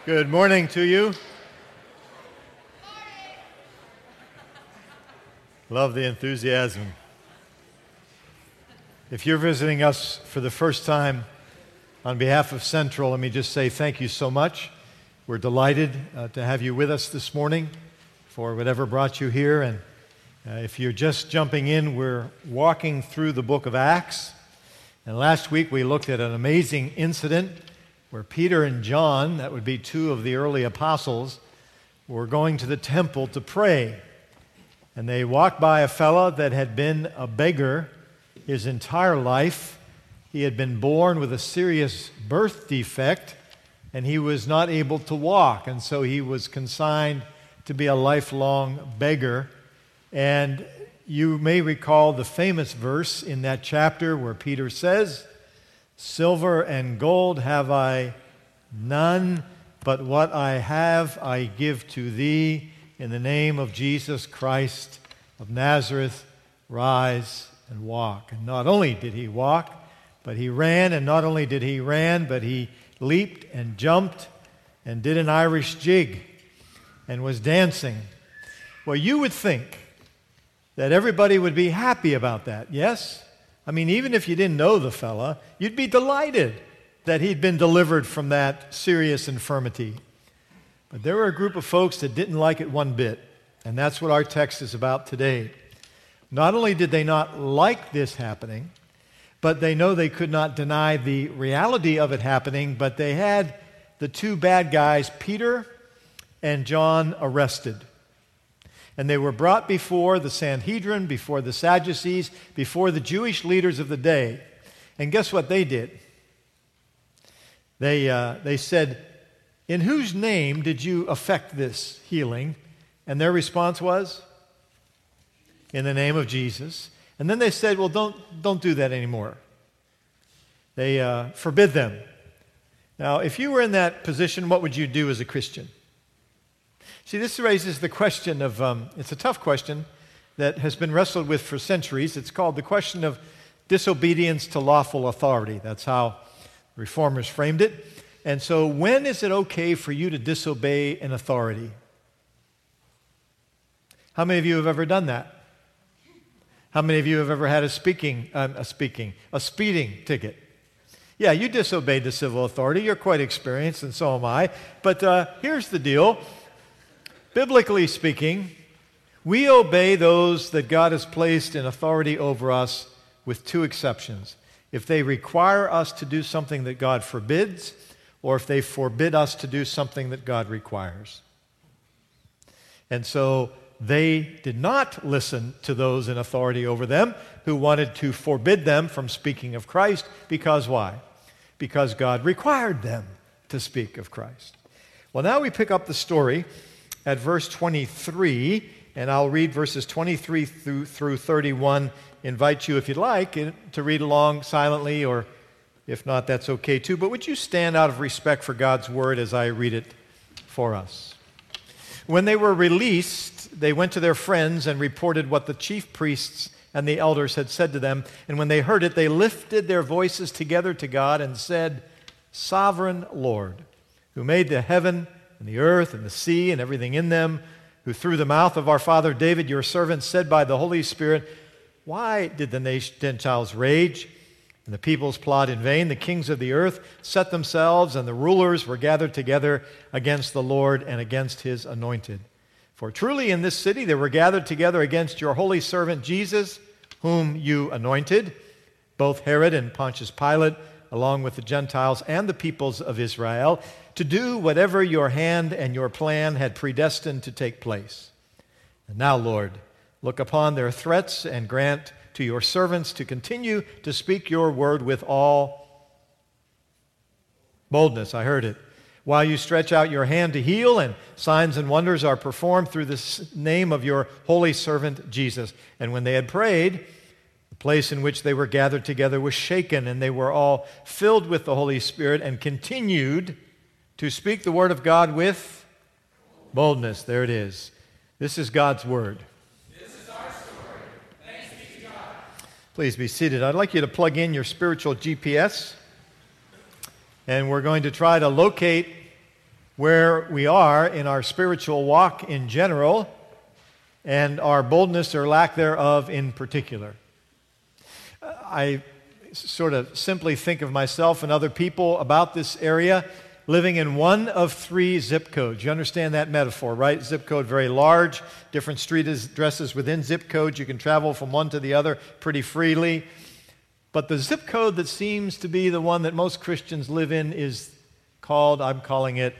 Good morning to you. Love the enthusiasm. If you're visiting us for the first time, on behalf of Central, let me just say thank you so much. We're delighted to have you with us this morning for whatever brought you here. And if you're just jumping in, we're walking through the book of Acts. And last week we looked at an amazing incident where Peter and John, that would be two of the early apostles, were going to the temple to pray. And they walked by a fellow that had been a beggar his entire life. He had been born with a serious birth defect, and he was not able to walk. And so he was consigned to be a lifelong beggar. And you may recall the famous verse in that chapter where Peter says, "Silver and gold have I none, but what I have I give to thee. In the name of Jesus Christ of Nazareth, rise and walk." And not only did he walk, but he ran. And not only did he ran, but he leaped and jumped and did an Irish jig and was dancing. Well, you would think that everybody would be happy about that, yes? I mean, even if you didn't know the fella, you'd be delighted that he'd been delivered from that serious infirmity. But there were a group of folks that didn't like it one bit, and that's what our text is about today. Not only did they not like this happening, but they know they could not deny the reality of it happening, but they had the two bad guys, Peter and John, arrested. And they were brought before the Sanhedrin, before the Sadducees, before the Jewish leaders of the day. And guess what they did? They said, "In whose name did you effect this healing?" And their response was, "In the name of Jesus." And then they said, "Well, don't do that anymore." They forbid them. Now, if you were in that position, what would you do as a Christian? See, this raises the question of, it's a tough question that has been wrestled with for centuries. It's called the question of disobedience to lawful authority. That's how reformers framed it. And so when is it okay for you to disobey an authority? How many of you have ever done that? How many of you have ever had a speeding ticket? Yeah, you disobeyed the civil authority. You're quite experienced, and so am I. But here's the deal. Biblically speaking, we obey those that God has placed in authority over us with two exceptions. If they require us to do something that God forbids, or if they forbid us to do something that God requires. And so they did not listen to those in authority over them who wanted to forbid them from speaking of Christ. Because why? Because God required them to speak of Christ. Well, now we pick up the story at verse 23, and I'll read verses 23 through 31. Invite you, if you'd like, to read along silently, or if not, that's okay too. But would you stand out of respect for God's word as I read it for us? When they were released, they went to their friends and reported what the chief priests and the elders had said to them. And when they heard it, they lifted their voices together to God and said, "Sovereign Lord, who made the heaven and the earth and the sea and everything in them, who through the mouth of our father David, your servant, said by the Holy Spirit, why did the Gentiles rage and the peoples plot in vain? The kings of the earth set themselves, and the rulers were gathered together against the Lord and against his anointed. For truly in this city they were gathered together against your holy servant Jesus, whom you anointed, both Herod and Pontius Pilate, along with the Gentiles and the peoples of Israel, to do whatever your hand and your plan had predestined to take place. And now, Lord, look upon their threats and grant to your servants to continue to speak your word with all boldness." I heard it. "While you stretch out your hand to heal, and signs and wonders are performed through the name of your holy servant Jesus." And when they had prayed, the place in which they were gathered together was shaken, and they were all filled with the Holy Spirit and continued to speak the word of God with boldness. There it is. This is God's word. This is our story. Thanks be to God. Please be seated. I'd like you to plug in your spiritual GPS, and we're going to try to locate where we are in our spiritual walk in general and our boldness or lack thereof in particular. I sort of simply think of myself and other people about this area living in one of 3 zip codes. You understand that metaphor, right? Zip code, very large, different street addresses within zip codes. You can travel from one to the other pretty freely. But the zip code that seems to be the one that most Christians live in is called, I'm calling it,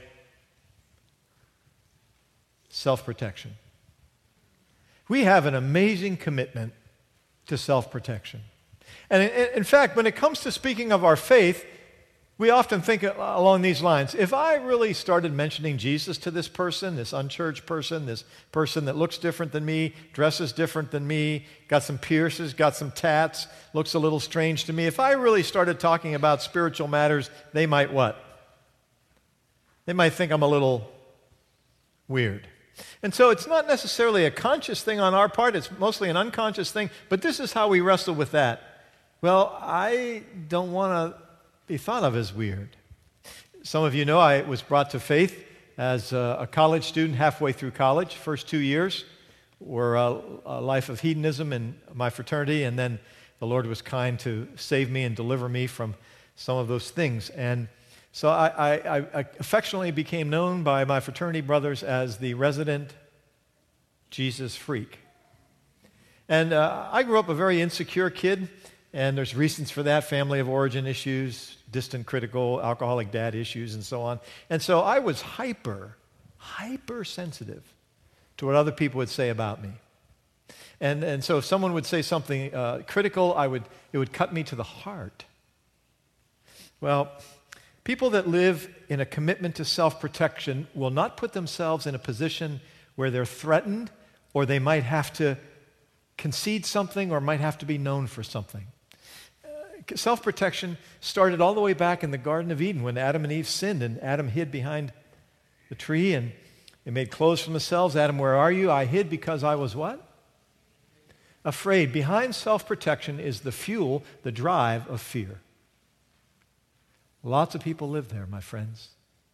self-protection. We have an amazing commitment to self-protection. And in fact, when it comes to speaking of our faith, we often think along these lines. If I really started mentioning Jesus to this person, this unchurched person, this person that looks different than me, dresses different than me, got some piercings, got some tats, looks a little strange to me, if I really started talking about spiritual matters, they might what? They might think I'm a little weird. And so it's not necessarily a conscious thing on our part, it's mostly an unconscious thing, but this is how we wrestle with that. Well, I don't want to be thought of as weird. Some of you know I was brought to faith as a college student halfway through college. First 2 years were a life of hedonism in my fraternity, and then the Lord was kind to save me and deliver me from some of those things. And so I affectionately became known by my fraternity brothers as the resident Jesus freak. And I grew up a very insecure kid, and there's reasons for that, family of origin issues, distant critical, alcoholic dad issues, and so on. And so I was hypersensitive to what other people would say about me. And so if someone would say something critical, it would cut me to the heart. Well, people that live in a commitment to self-protection will not put themselves in a position where they're threatened or they might have to concede something or might have to be known for something. Self-protection started all the way back in the Garden of Eden when Adam and Eve sinned and Adam hid behind the tree and they made clothes for themselves. Adam, where are you? I hid because I was what? Afraid. Behind self-protection is the fuel, the drive of fear. Lots of people live there, my friends.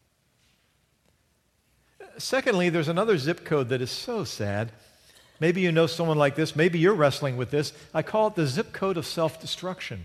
Secondly, there's another zip code that is so sad. Maybe you know someone like this. Maybe you're wrestling with this. I call it the zip code of self-destruction.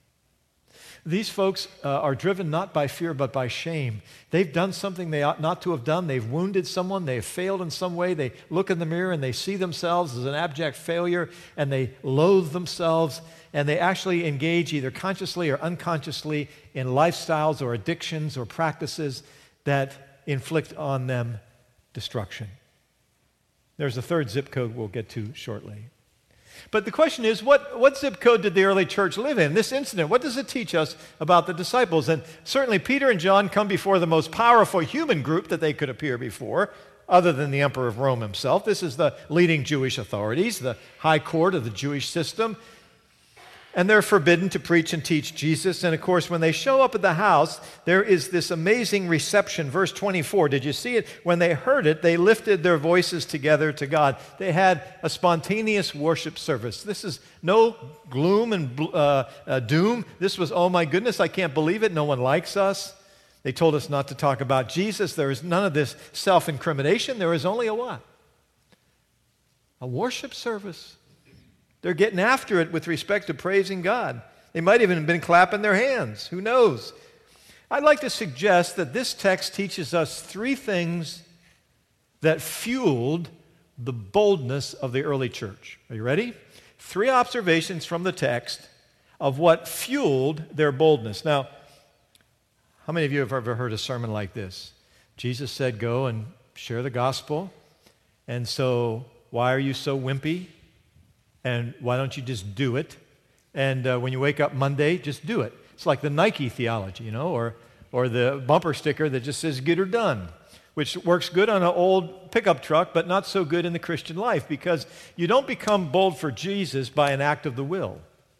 These folks are driven not by fear but by shame. They've done something they ought not to have done. They've wounded someone. They've failed in some way. They look in the mirror and they see themselves as an abject failure and they loathe themselves and they actually engage either consciously or unconsciously in lifestyles or addictions or practices that inflict on them destruction. There's a third zip code we'll get to shortly. But the question is, what zip code did the early church live in? This incident, what does it teach us about the disciples? And certainly Peter and John come before the most powerful human group that they could appear before, other than the emperor of Rome himself. This is the leading Jewish authorities, the high court of the Jewish system. And they're forbidden to preach and teach Jesus. And of course, when they show up at the house, there is this amazing reception. Verse 24, did you see it? When they heard it, they lifted their voices together to God. They had a spontaneous worship service. This is no gloom and doom. This was, oh my goodness, I can't believe it. No one likes us. They told us not to talk about Jesus. There is none of this self-incrimination. There is only a what? A worship service. They're getting after it with respect to praising God. They might even have been clapping their hands. Who knows? I'd like to suggest that this text teaches us 3 things that fueled the boldness of the early church. Are you ready? 3 observations from the text of what fueled their boldness. Now, how many of you have ever heard a sermon like this? Jesus said, go and share the gospel. And so, why are you so wimpy? And why don't you just do it? And when you wake up Monday, just do it. It's like the Nike theology, you know, or the bumper sticker that just says get her done, which works good on an old pickup truck, but not so good in the Christian life because you don't become bold for Jesus by an act of the will.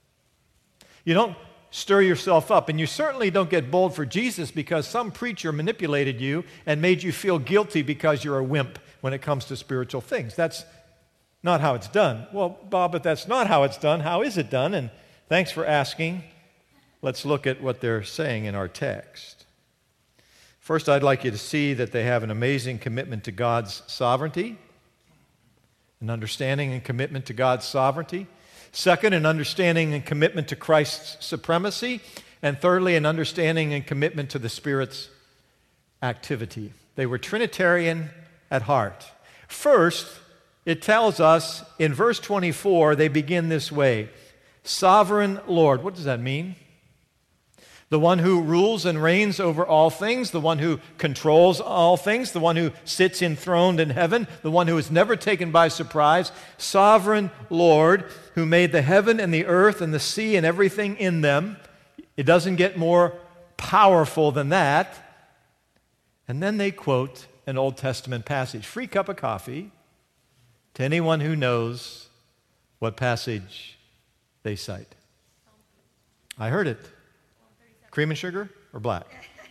You don't stir yourself up, and you certainly don't get bold for Jesus because some preacher manipulated you and made you feel guilty because you're a wimp when it comes to spiritual things. That's not how it's done. Well, Bob, but that's not how it's done. How is it done? And thanks for asking. Let's look at what they're saying in our text. First, I'd like you to see that they have an amazing commitment to God's sovereignty, an understanding and commitment to God's sovereignty. Second, an understanding and commitment to Christ's supremacy. And thirdly, an understanding and commitment to the Spirit's activity. They were Trinitarian at heart. First, it tells us in verse 24, they begin this way: Sovereign Lord. What does that mean? The one who rules and reigns over all things, the one who controls all things, the one who sits enthroned in heaven, the one who is never taken by surprise. Sovereign Lord, who made the heaven and the earth and the sea and everything in them. It doesn't get more powerful than that. And then they quote an Old Testament passage. Free cup of coffee to anyone who knows what passage they cite. I heard it. Cream and sugar or black?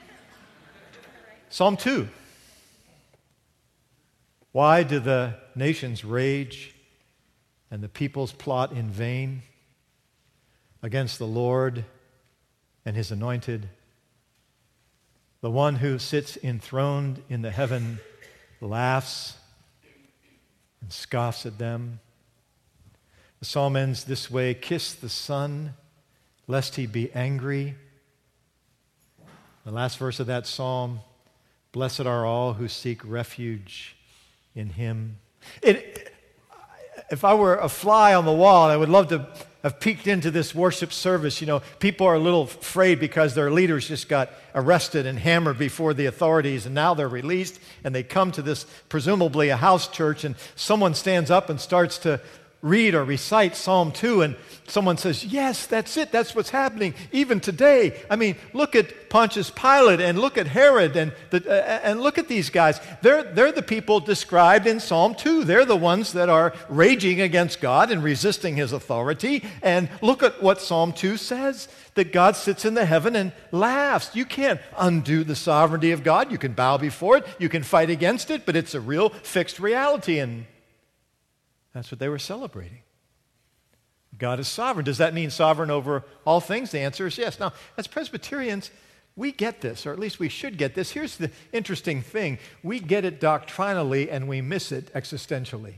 Psalm 2. Why do the nations rage and the peoples plot in vain against the Lord and his anointed? The one who sits enthroned in the heaven laughs and scoffs at them. The psalm ends this way: Kiss the Son, lest he be angry. The last verse of that psalm: Blessed are all who seek refuge in him. If I were a fly on the wall, I would love to have peeked into this worship service. You know, people are a little afraid because their leaders just got arrested and hammered before the authorities, and now they're released, and they come to this, presumably a house church, and someone stands up and starts to read or recite Psalm 2, and someone says, yes, that's it, that's what's happening even today. I mean, look at Pontius Pilate, and look at Herod, and look at these guys. They're the people described in Psalm 2. They're the ones that are raging against God and resisting his authority. And look at what Psalm 2 says, that God sits in the heaven and laughs. You can't undo the sovereignty of God. You can bow before it, you can fight against it, but it's a real fixed reality, and that's what they were celebrating. God is sovereign. Does that mean sovereign over all things? The answer is yes. Now, as Presbyterians, we get this, or at least we should get this. Here's the interesting thing. We get it doctrinally and we miss it existentially.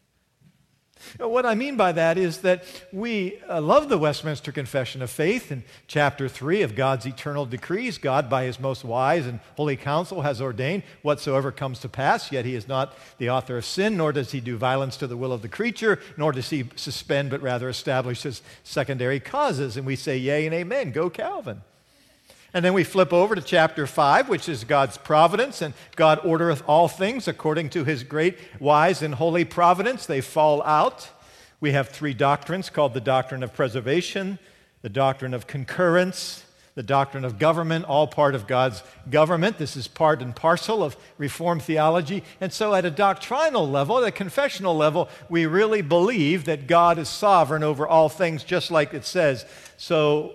What I mean by that is that we love the Westminster Confession of Faith in chapter 3 of God's eternal decrees. God, by his most wise and holy counsel, has ordained whatsoever comes to pass, yet he is not the author of sin, nor does he do violence to the will of the creature, nor does he suspend, but rather establishes secondary causes. And we say, yea and amen, go Calvin. And then we flip over to chapter 5, which is God's providence, and God ordereth all things according to his great, wise, and holy providence. They fall out. We have three doctrines called the doctrine of preservation, the doctrine of concurrence, the doctrine of government, all part of God's government. This is part and parcel of Reformed theology. And so at a doctrinal level, at a confessional level, we really believe that God is sovereign over all things, just like it says. So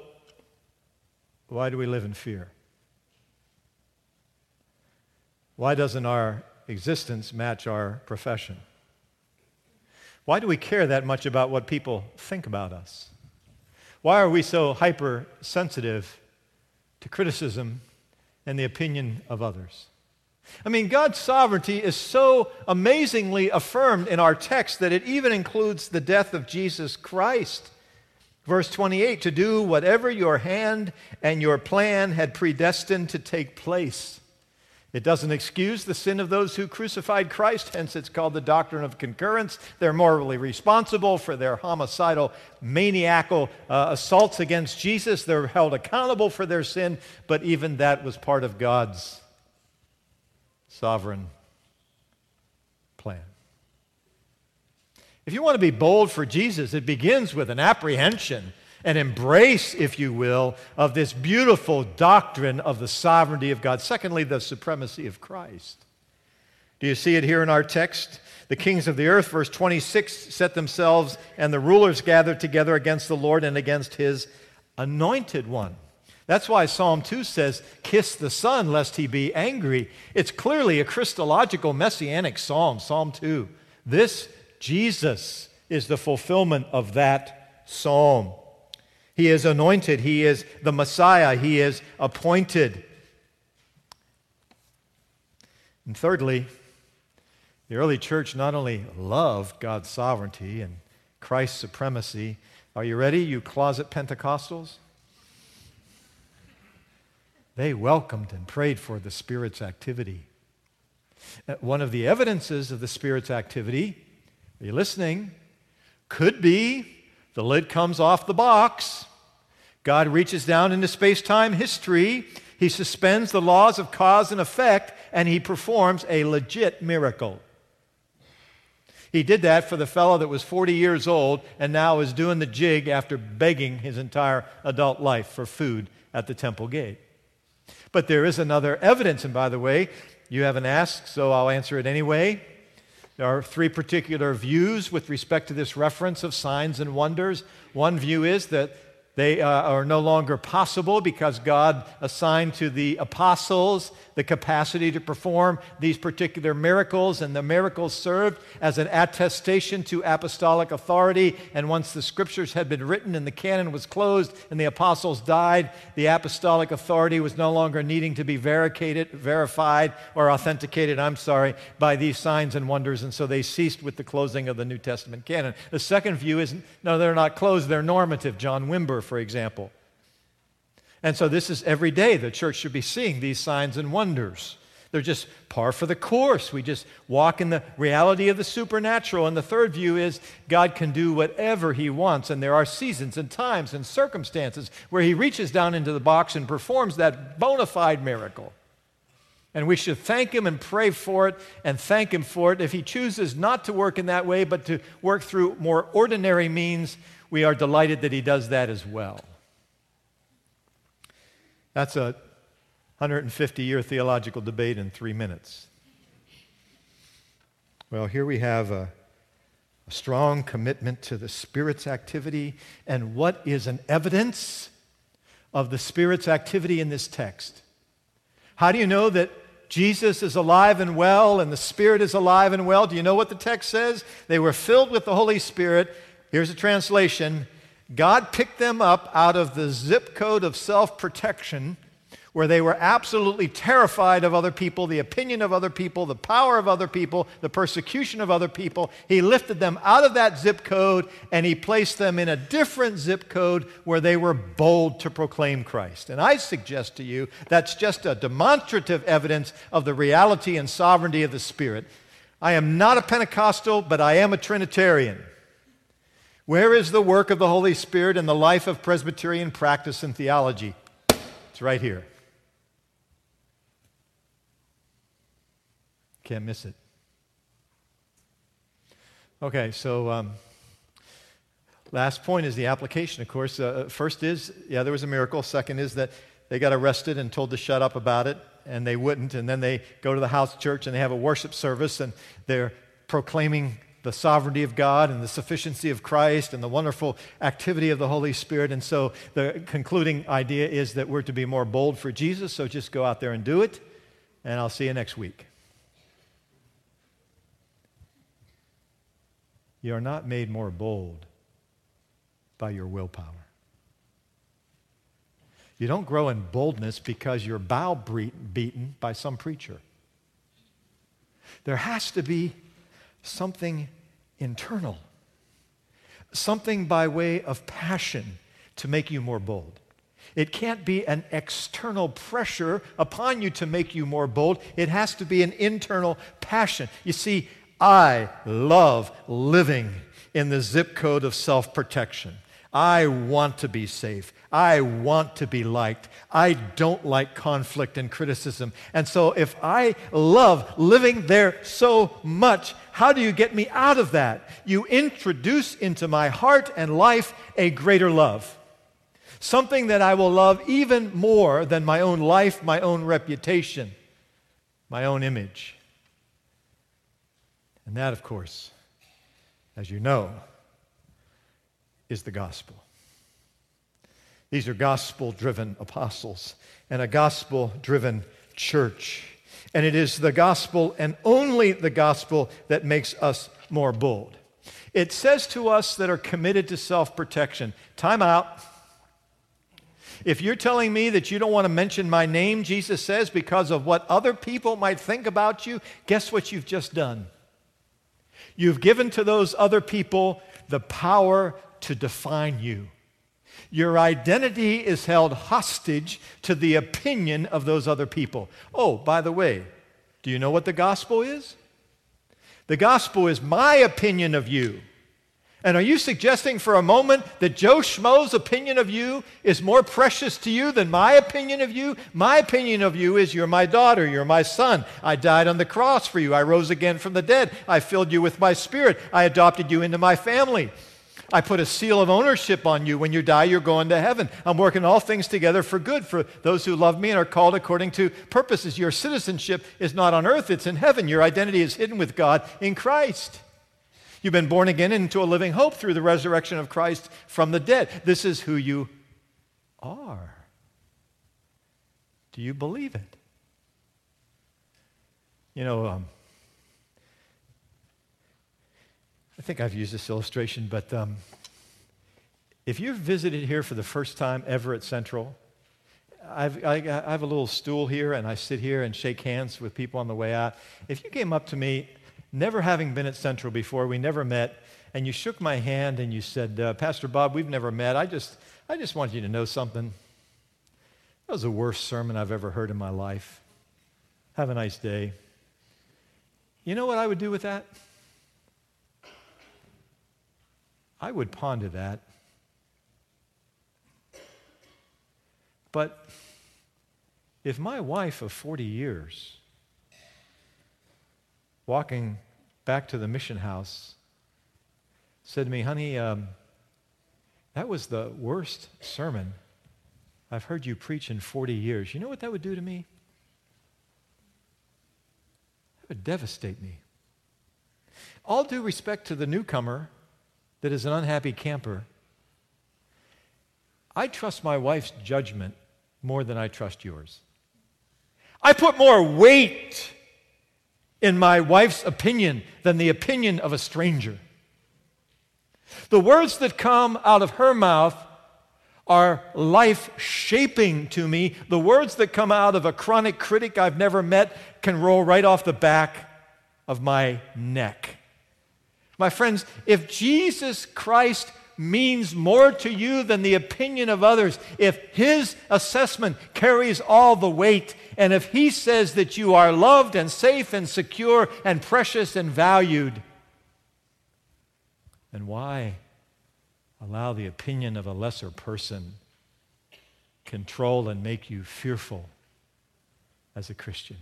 why do we live in fear? Why doesn't our existence match our profession? Why do we care that much about what people think about us? Why are we so hypersensitive to criticism and the opinion of others? I mean, God's sovereignty is so amazingly affirmed in our text that it even includes the death of Jesus Christ. Verse 28, to do whatever your hand and your plan had predestined to take place. It doesn't excuse the sin of those who crucified Christ, hence it's called the doctrine of concurrence. They're morally responsible for their homicidal, maniacal assaults against Jesus. They're held accountable for their sin, but even that was part of God's sovereign plan. If you want to be bold for Jesus, it begins with an apprehension, an embrace, if you will, of this beautiful doctrine of the sovereignty of God. Secondly, the supremacy of Christ. Do you see it here in our text? The kings of the earth, verse 26, set themselves, and the rulers gathered together against the Lord and against his anointed one. That's why Psalm 2 says, kiss the Son, lest he be angry. It's clearly a Christological messianic psalm, Psalm 2. This Jesus is the fulfillment of that psalm. He is anointed. He is the Messiah. He is appointed. And thirdly, the early church not only loved God's sovereignty and Christ's supremacy. Are you ready, you closet Pentecostals? They welcomed and prayed for the Spirit's activity. One of the evidences of the Spirit's activity, are you listening, could be the lid comes off the box. God reaches down into space-time history. He suspends the laws of cause and effect, and he performs a legit miracle. He did that for the fellow that was 40 years old and now is doing the jig after begging his entire adult life for food at the temple gate. But there is another evidence, and by the way, you haven't asked, so I'll answer it anyway. There are three particular views with respect to this reference of signs and wonders. One view is that they are no longer possible because God assigned to the apostles the capacity to perform these particular miracles, and the miracles served as an attestation to apostolic authority. And once the scriptures had been written and the canon was closed and the apostles died, the apostolic authority was no longer needing to be verified or authenticated, by these signs and wonders, and so they ceased with the closing of the New Testament canon. The second view is, no, they're not closed, they're normative. John Wimber, for example. And so this is every day the church should be seeing these signs and wonders. They're just par for the course. We just walk in the reality of the supernatural. And the third view is God can do whatever he wants, and there are seasons and times and circumstances where he reaches down into the box and performs that bona fide miracle. And we should thank him and pray for it and thank him for it. If he chooses not to work in that way but to work through more ordinary means, we are delighted that he does that as well. That's a 150-year theological debate in 3 minutes. Well, here we have a strong commitment to the Spirit's activity. And what is an evidence of the Spirit's activity in this text? How do you know that Jesus is alive and well and the Spirit is alive and well? Do you know what the text says? They were filled with the Holy Spirit. Here's a translation. God picked them up out of the zip code of self-protection where they were absolutely terrified of other people, the opinion of other people, the power of other people, the persecution of other people. He lifted them out of that zip code and he placed them in a different zip code where they were bold to proclaim Christ. And I suggest to you that's just a demonstrative evidence of the reality and sovereignty of the Spirit. I am not a Pentecostal, but I am a Trinitarian. Where is the work of the Holy Spirit in the life of Presbyterian practice and theology? It's right here. Can't miss it. Okay, so last point is the application, of course. First is, there was a miracle. Second is that they got arrested and told to shut up about it, and they wouldn't. And then they go to the house church and they have a worship service, and they're proclaiming the sovereignty of God and the sufficiency of Christ and the wonderful activity of the Holy Spirit. And so the concluding idea is that we're to be more bold for Jesus, so just go out there and do it, and I'll see you next week. You are not made more bold by your willpower. You don't grow in boldness because you're browbeaten by some preacher. There has to be something internal, something by way of passion to make you more bold. It can't be an external pressure upon you to make you more bold. It has to be an internal passion. You see, I love living in the zip code of self-protection. I want to be safe. I want to be liked. I don't like conflict and criticism. And so if I love living there so much, how do you get me out of that? You introduce into my heart and life a greater love. Something that I will love even more than my own life, my own reputation, my own image. And that, of course, as you know, is the gospel. These are gospel-driven apostles and a gospel-driven church. And it is the gospel and only the gospel that makes us more bold. It says to us that are committed to self-protection, time out. If you're telling me that you don't want to mention my name, Jesus says, because of what other people might think about you, guess what you've just done? You've given to those other people the power to define you. Your identity is held hostage to the opinion of those other people. Oh, by the way, do you know what the gospel is? The gospel is my opinion of you. And are you suggesting for a moment that Joe Schmo's opinion of you is more precious to you than my opinion of you? My opinion of you is you're my daughter, you're my son. I died on the cross for you. I rose again from the dead. I filled you with my Spirit. I adopted you into my family. I put a seal of ownership on you. When you die, you're going to heaven. I'm working all things together for good for those who love me and are called according to purposes. Your citizenship is not on earth, it's in heaven. Your identity is hidden with God in Christ. You've been born again into a living hope through the resurrection of Christ from the dead. This is who you are. Do you believe it? You know, I think I've used this illustration, but if you've visited here for the first time ever at Central, I have a little stool here, and I sit here and shake hands with people on the way out. If you came up to me, never having been at Central before, we never met, and you shook my hand and you said, Pastor Bob, we've never met. I just want you to know something. That was the worst sermon I've ever heard in my life. Have a nice day. You know what I would do with that? I would ponder that. But if my wife of 40 years, walking back to the mission house, said to me, honey, that was the worst sermon I've heard you preach in 40 years. You know what that would do to me? That would devastate me. All due respect to the newcomer that is an unhappy camper, I trust my wife's judgment more than I trust yours. I put more weight in my wife's opinion than the opinion of a stranger. The words that come out of her mouth are life-shaping to me. The words that come out of a chronic critic I've never met can roll right off the back of my neck. My friends, if Jesus Christ means more to you than the opinion of others, if His assessment carries all the weight, and if He says that you are loved and safe and secure and precious and valued, then why allow the opinion of a lesser person control and make you fearful as a Christian?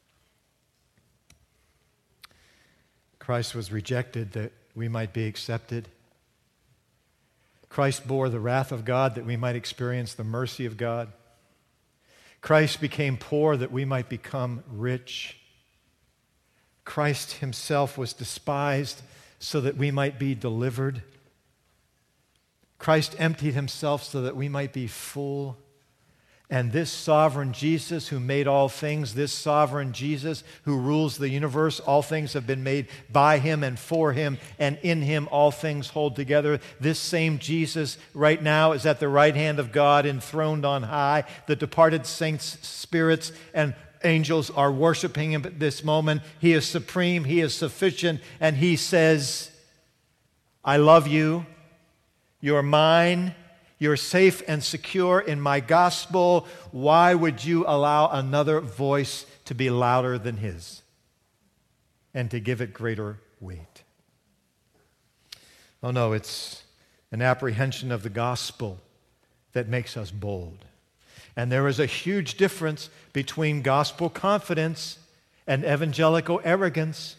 Christ was rejected that we might be accepted. Christ bore the wrath of God that we might experience the mercy of God. Christ became poor that we might become rich. Christ Himself was despised so that we might be delivered. Christ emptied Himself so that we might be full. And this sovereign Jesus who made all things, this sovereign Jesus who rules the universe, all things have been made by Him and for Him, and in Him all things hold together. This same Jesus right now is at the right hand of God, enthroned on high. The departed saints, spirits, and angels are worshiping Him at this moment. He is supreme, He is sufficient, and He says, I love you, you're mine, you're safe and secure in my gospel. Why would you allow another voice to be louder than His and to give it greater weight? Oh no, it's an apprehension of the gospel that makes us bold. And there is a huge difference between gospel confidence and evangelical arrogance.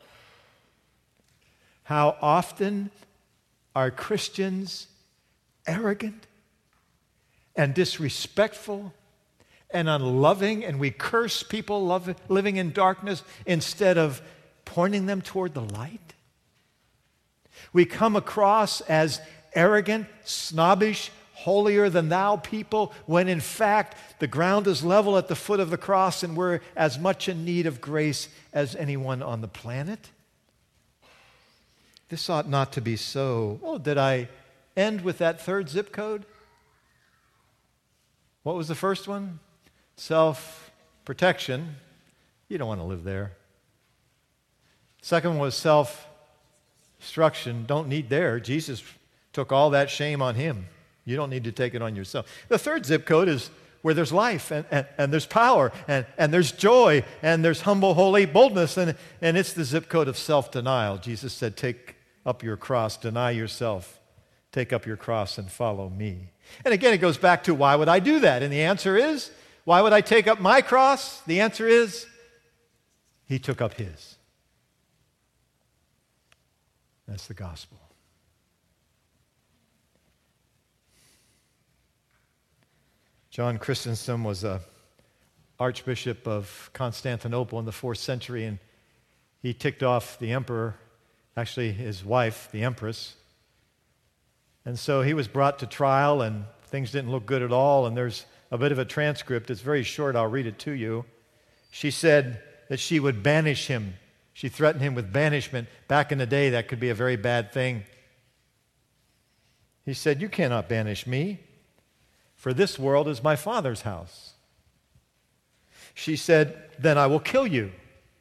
How often are Christians arrogant and disrespectful and unloving, and we curse people living in darkness instead of pointing them toward the light? We come across as arrogant, snobbish, holier-than-thou people, when in fact the ground is level at the foot of the cross and we're as much in need of grace as anyone on the planet. This ought not to be so. Oh, did I end with that third zip code? What was the first one? Self-protection. You don't want to live there. Second one was self-destruction. Don't need there. Jesus took all that shame on him. You don't need to take it on yourself. The third zip code is where there's life and there's power and there's joy and there's humble, holy boldness, and it's the zip code of self-denial. Jesus said, take up your cross, deny yourself, take up your cross and follow me. And again, it goes back to why would I do that? And the answer is, why would I take up my cross? The answer is, he took up his. That's the gospel. John Chrysostom was a archbishop of Constantinople in the 4th century, and he ticked off the emperor, actually his wife, the empress. And so he was brought to trial, and things didn't look good at all, and there's a bit of a transcript. It's very short. I'll read it to you. She said that she would banish him. She threatened him with banishment. Back in the day, that could be a very bad thing. He said, "You cannot banish me, for this world is my Father's house." She said, "Then I will kill you."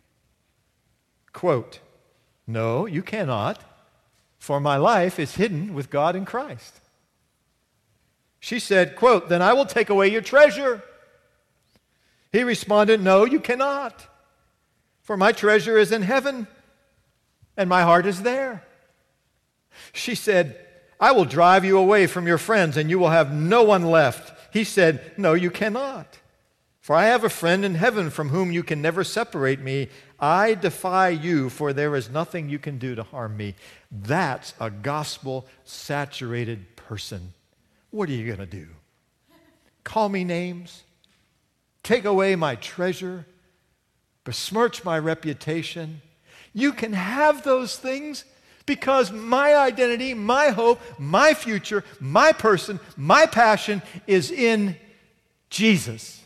Quote, "No, you cannot, for my life is hidden with God in Christ." She said, quote, "Then I will take away your treasure." He responded, "No, you cannot, for my treasure is in heaven, and my heart is there." She said, "I will drive you away from your friends, and you will have no one left." He said, "No, you cannot, for I have a friend in heaven from whom you can never separate me. I defy you, for there is nothing you can do to harm me." That's a gospel-saturated person. What are you going to do? Call me names? Take away my treasure? Besmirch my reputation? You can have those things because my identity, my hope, my future, my person, my passion is in Jesus.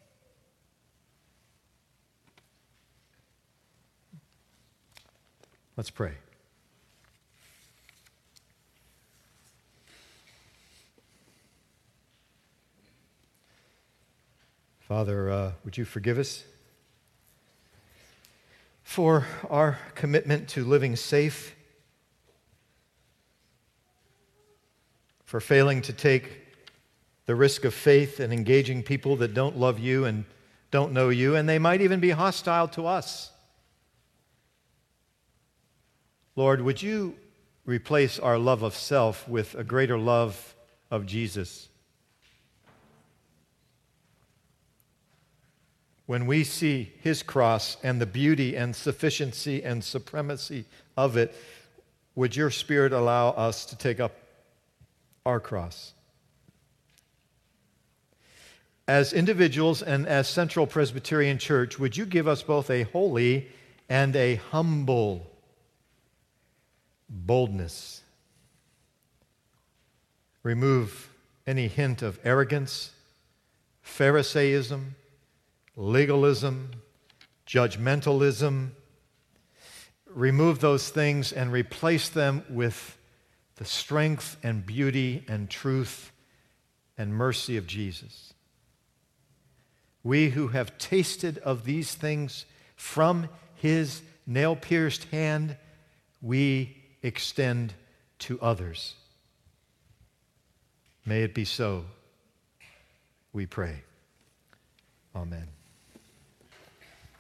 Let's pray. Father, would you forgive us for our commitment to living safe, for failing to take the risk of faith and engaging people that don't love you and don't know you, and they might even be hostile to us. Lord, would you replace our love of self with a greater love of Jesus? When we see his cross and the beauty and sufficiency and supremacy of it, would your Spirit allow us to take up our cross? As individuals and as Central Presbyterian Church, would you give us both a holy and a humble boldness? Remove any hint of arrogance, Pharisaism, legalism, judgmentalism. Remove those things and replace them with the strength and beauty and truth and mercy of Jesus. We who have tasted of these things from his nail-pierced hand, we extend to others. May it be so, we pray. Amen.